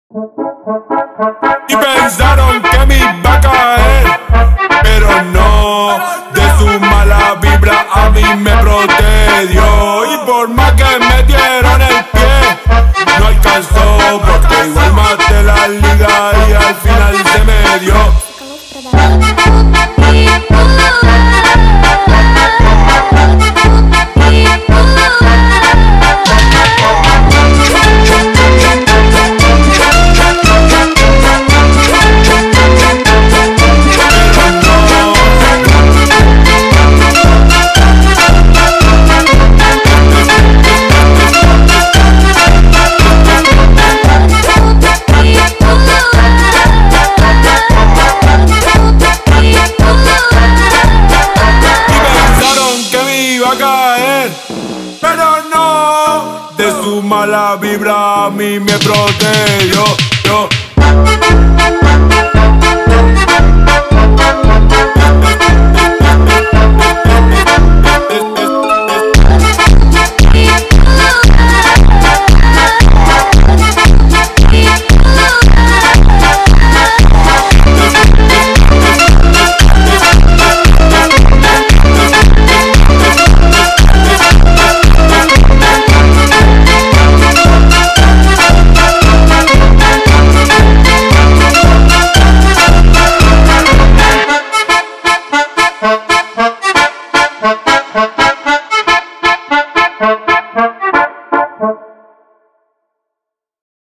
Y pensaron que me iba a caer, pero no, de su mala vibra a mí me protegió. Y por más que me dieron el pie, no alcanzó, porque igual maté la liga y al final se me dio.